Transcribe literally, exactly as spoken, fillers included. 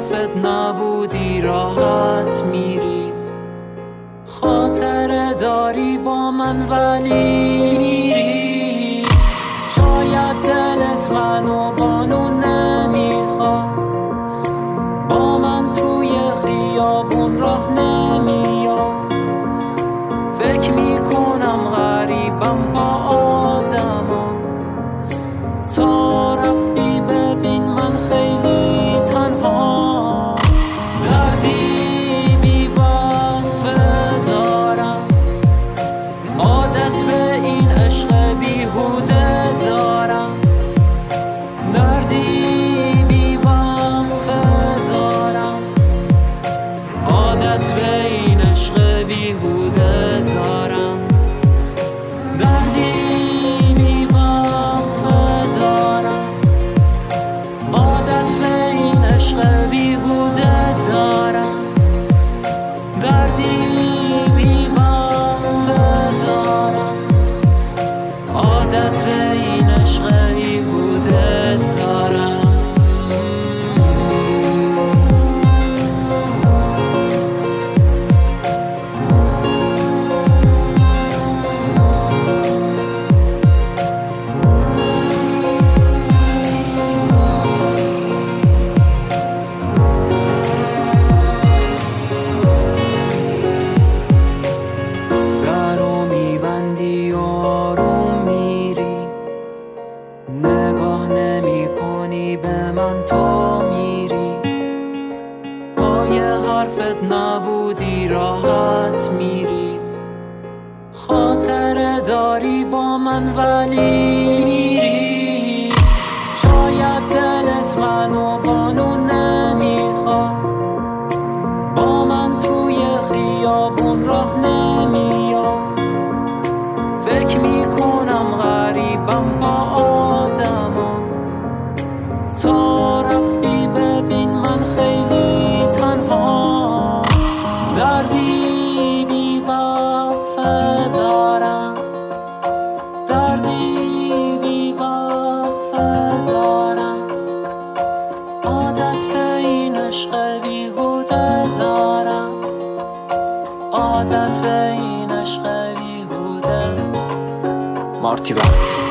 حرفت نبودی راحت میری، خاطره داری با من ولی میری. شاید دلت منو بانو نمیخواد، با من توی خیابون راه نمیاد. فکر میکنم غریبم با آدما، تا رفتی ببین من خیلی تنها. دردی بی وقفه دارم، عادت به این عشق بیهوده دارم. دردی بی وقفه دارم، عادت به این عشق بیهوده دارم. دردی بی وقفه دارم، عادت به این عشق بیهوده دارم. دردی بی وقفه دارم، عادت به این عشق بیهوده دارم. درو میبندی آروم میری، نگاه نمی کنی به من تا میری. پای حرفت نبودی راحت میری، خاطره داری با من ولی میری. شاید دلت منو بانو نمیخواد، با من توی خیابون راه نمیاد. فکر میکنم غریبم با آدما، تا رفتی ببین من خیلی تنها. دردی بی وقفه دارم، دردی بی وقفه دارم، عادت به این عشق بیهوده دارم. عادت به این عشق بیهوده. مارتی وقت